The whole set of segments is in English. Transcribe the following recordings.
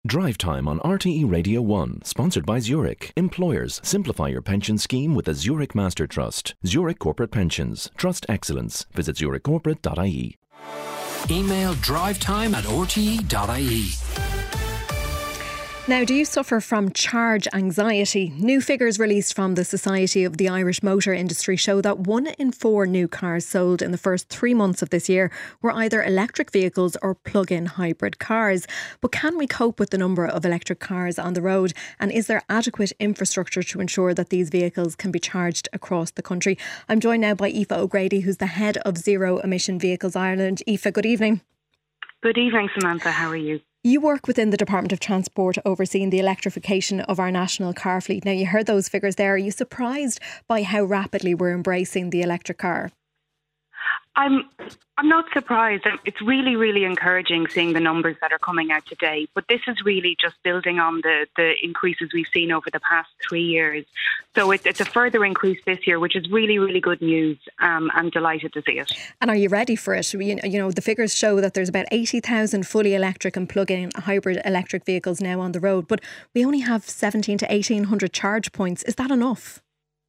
Drive Time on RTE Radio 1, sponsored by Zurich. Employers, simplify your pension scheme with a Zurich Master Trust. Zurich Corporate Pensions. Trust excellence. Visit zurichcorporate.ie. Email drivetime@rte.ie. Now, do you suffer from charge anxiety? New figures released from the Society of the Irish Motor Industry show that 1 in 4 new cars sold in the first 3 months of this year were either electric vehicles or plug-in hybrid cars. But can we cope with the number of electric cars on the road? And is there adequate infrastructure to ensure that these vehicles can be charged across the country? I'm joined now by Aoife O'Grady, who's the head of Zero Emission Vehicles Ireland. Aoife, good evening. Good evening, Samantha. How are you? You work within the Department of Transport overseeing the electrification of our national car fleet. Now, you heard those figures there. Are you surprised by how rapidly we're embracing the electric car? I'm not surprised. It's really, really encouraging seeing the numbers that are coming out today. But this is really just building on the increases we've seen over the past 3 years. So it's a further increase this year, which is really, really good news. I'm delighted to see it. And are you ready for it? You know, the figures show that there's about 80,000 fully electric and plug-in hybrid electric vehicles now on the road. But we only have 1,700 to 1,800 charge points. Is that enough?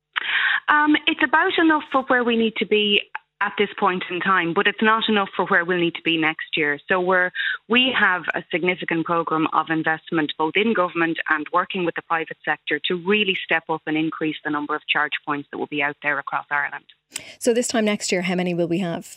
It's about enough for where we need to be at this point in time, but it's not enough for where we'll need to be next year. So we have a significant programme of investment both in government and working with the private sector to really step up and increase the number of charge points that will be out there across Ireland. So this time next year, how many will we have?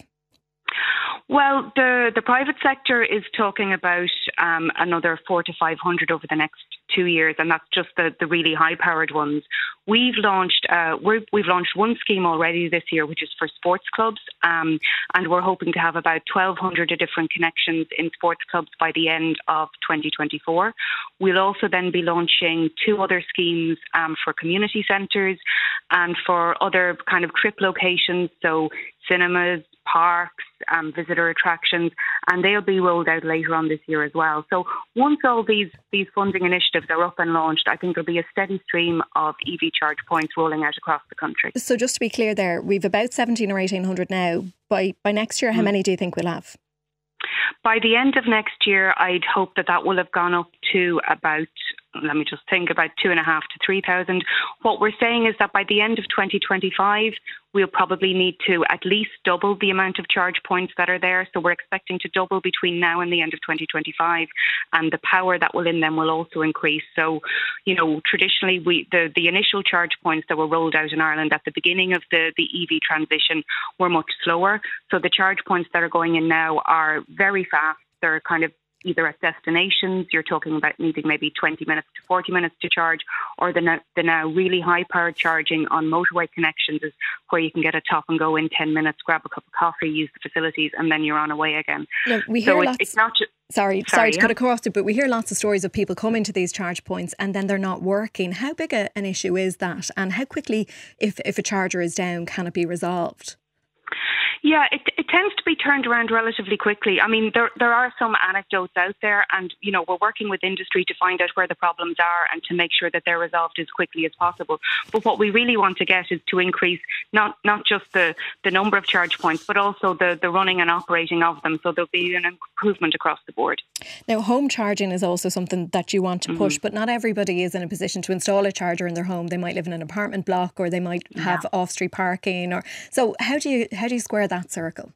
Well, the private sector is talking about another 400 to 500 over the next 2 years, and that's just the really high-powered ones. We've launched one scheme already this year, which is for sports clubs, and we're hoping to have about 1,200 different connections in sports clubs by the end of 2024. We'll also then be launching 2 other schemes for community centres and for other kind of trip locations, so cinemas, parks, visitor attractions, and they'll be rolled out later on this year as well. So once all these funding initiatives are up and launched, I think there'll be a steady stream of EV charge points rolling out across the country. So just to be clear there, we've about 1,700 or 1,800 now. By next year, how many do you think we'll have? By the end of next year, I'd hope that will have gone up to about 2,500 to 3,000. What we're saying is that by the end of 2025, we'll probably need to at least double the amount of charge points that are there. So we're expecting to double between now and the end of 2025, and the power that will in them will also increase. So, you know, traditionally the initial charge points that were rolled out in Ireland at the beginning of the EV transition were much slower. So the charge points that are going in now are very fast. They're kind of either at destinations, you're talking about needing maybe 20 minutes to 40 minutes to charge, or the now really high-powered charging on motorway connections is where you can get a top and go in 10 minutes, grab a cup of coffee, use the facilities, and then you're on away again. Yeah, we hear lots. It's not just... Sorry to cut across it, but we hear lots of stories of people coming to these charge points and then they're not working. How big an issue is that? And how quickly, if a charger is down, can it be resolved? Yeah, it tends to be turned around relatively quickly. I mean, there are some anecdotes out there, and, you know, we're working with industry to find out where the problems are and to make sure that they're resolved as quickly as possible. But what we really want to get is to increase not just the number of charge points, but also the running and operating of them. So there'll be an improvement across the board. Now, home charging is also something that you want to push, but not everybody is in a position to install a charger in their home. They might live in an apartment block, or they might have off-street parking. So how do you square that circle?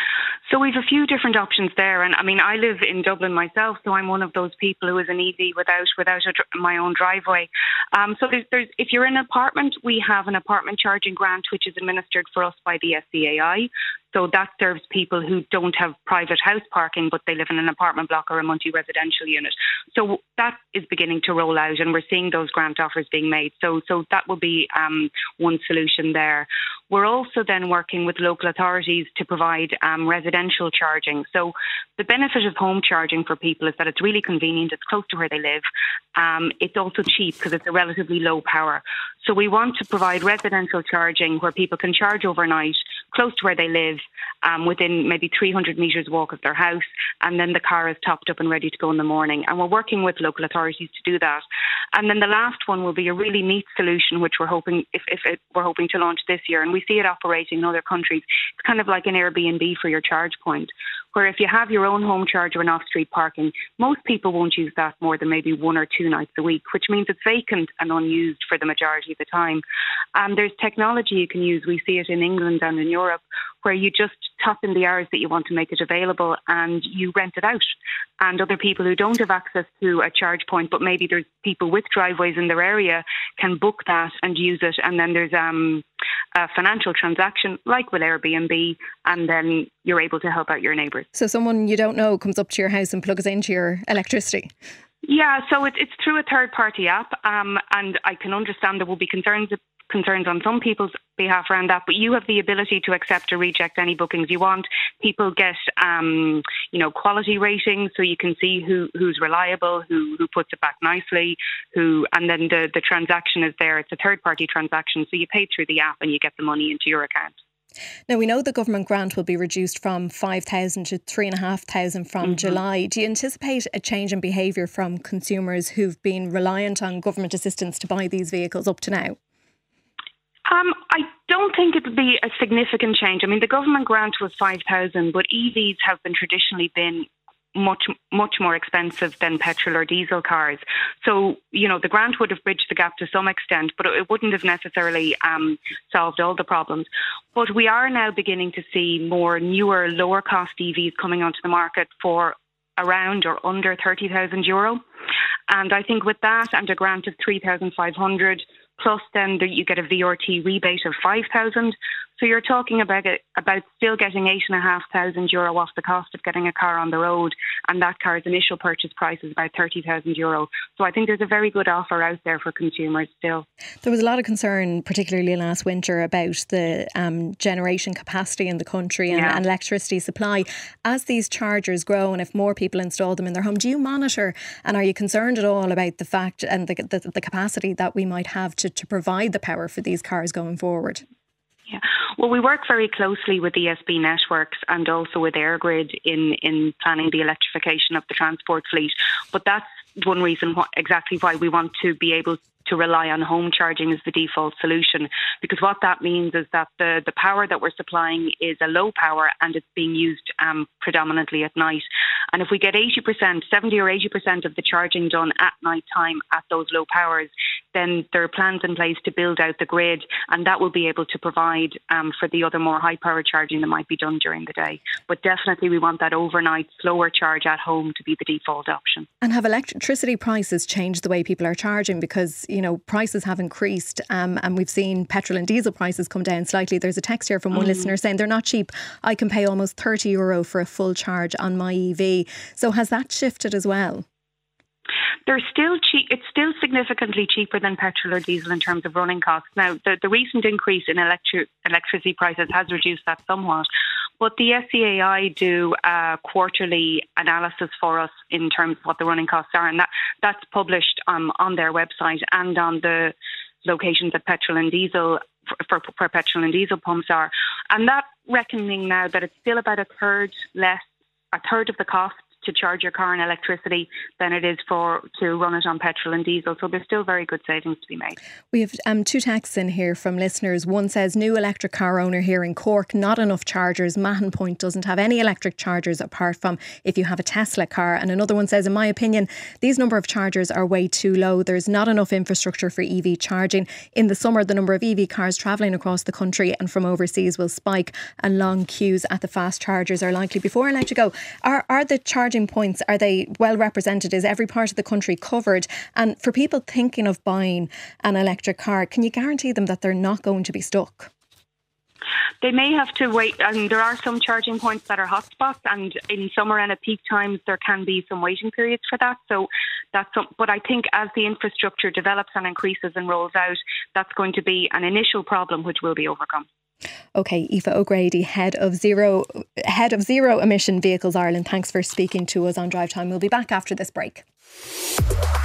So we've a few different options there, and I mean, I live in Dublin myself, so I'm one of those people who is an EV without my own driveway. So there's if you're in an apartment, we have an apartment charging grant which is administered for us by the SCAI. So that serves people who don't have private house parking, but they live in an apartment block or a multi-residential unit. So that is beginning to roll out, and we're seeing those grant offers being made. So that will be one solution there. We're also then working with local authorities to provide residential charging. So the benefit of home charging for people is that it's really convenient, it's close to where they live. It's also cheap because it's a relatively low power. So we want to provide residential charging where people can charge overnight, close to where they live, within maybe 300 metres walk of their house, and then the car is topped up and ready to go in the morning. And we're working with local authorities to do that. And then the last one will be a really neat solution, which we're hoping we're hoping to launch this year, and we see it operating in other countries. It's kind of like an Airbnb for your charge point, where if you have your own home charger and off-street parking, most people won't use that more than maybe 1 or 2 nights a week, which means it's vacant and unused for the majority of the time. And there's technology you can use. We see it in England and in Europe, where you just tap in the hours that you want to make it available and you rent it out. And other people who don't have access to a charge point, but maybe there's people with driveways in their area, can book that and use it. And then there's a financial transaction like with Airbnb, and then you're able to help out your neighbours. So someone you don't know comes up to your house and plugs into your electricity? Yeah, so it's through a third-party app, and I can understand there will be concerns on some people's behalf around that, but you have the ability to accept or reject any bookings you want. People get, quality ratings, so you can see who's reliable, who puts it back nicely, and then the transaction is there. It's a third-party transaction, so you pay through the app and you get the money into your account. Now, we know the government grant will be reduced from 5,000 to 3,500 from July. Do you anticipate a change in behaviour from consumers who've been reliant on government assistance to buy these vehicles up to now? I don't think it would be a significant change. I mean, the government grant was 5,000, but EVs have traditionally been much more expensive than petrol or diesel cars. So, the grant would have bridged the gap to some extent, but it wouldn't have necessarily solved all the problems. But we are now beginning to see more newer, lower cost EVs coming onto the market for around or under €30,000. And I think with that and a grant of 3,500, plus then you get a VRT rebate of 5,000. So you're talking about still getting €8,500 off the cost of getting a car on the road, and that car's initial purchase price is about €30,000. So I think there's a very good offer out there for consumers still. There was a lot of concern, particularly last winter, about the generation capacity in the country and electricity supply. As these chargers grow and if more people install them in their home, do you monitor and are you concerned at all about the fact and the capacity that we might have to provide the power for these cars going forward? Yeah. Well, we work very closely with ESB Networks and also with EirGrid in planning the electrification of the transport fleet. But that's one reason exactly why we want to be able to rely on home charging as the default solution, because what that means is that the power that we're supplying is a low power and it's being used predominantly at night. And if we get 70 or 80% of the charging done at night time at those low powers, then there are plans in place to build out the grid, and that will be able to provide for the other more high power charging that might be done during the day. But definitely we want that overnight slower charge at home to be the default option. And have electricity prices changed the way people are charging? Because prices have increased and we've seen petrol and diesel prices come down slightly. There's a text here from one listener saying they're not cheap. I can pay almost €30 for a full charge on my EV. So has that shifted as well? They're still cheap. It's still significantly cheaper than petrol or diesel in terms of running costs. Now, the recent increase in electricity prices has reduced that somewhat. But the SCAI do a quarterly analysis for us in terms of what the running costs are, and that's published on their website and on the locations that petrol and diesel for petrol and diesel pumps are. And that reckoning now that it's still about a third of the cost to charge your car in electricity than it is to run it on petrol and diesel. So there's still very good savings to be made. We have two texts in here from listeners. One says, new electric car owner here in Cork, not enough chargers. Mahon Point doesn't have any electric chargers apart from if you have a Tesla car. And another one says, in my opinion, these number of chargers are way too low. There's not enough infrastructure for EV charging. In the summer, the number of EV cars travelling across the country and from overseas will spike, and long queues at the fast chargers are likely. Before I let you go, are the charging points, are they well represented? Is every part of the country covered? And for people thinking of buying an electric car, can you guarantee them that they're not going to be stuck? They may have to wait, and there are some charging points that are hotspots, and in summer and at peak times there can be some waiting periods for that. So but I think as the infrastructure develops and increases and rolls out, that's going to be an initial problem which will be overcome. OK, Aoife O'Grady, head of Zero Emission Vehicles Ireland. Thanks for speaking to us on Drive Time. We'll be back after this break.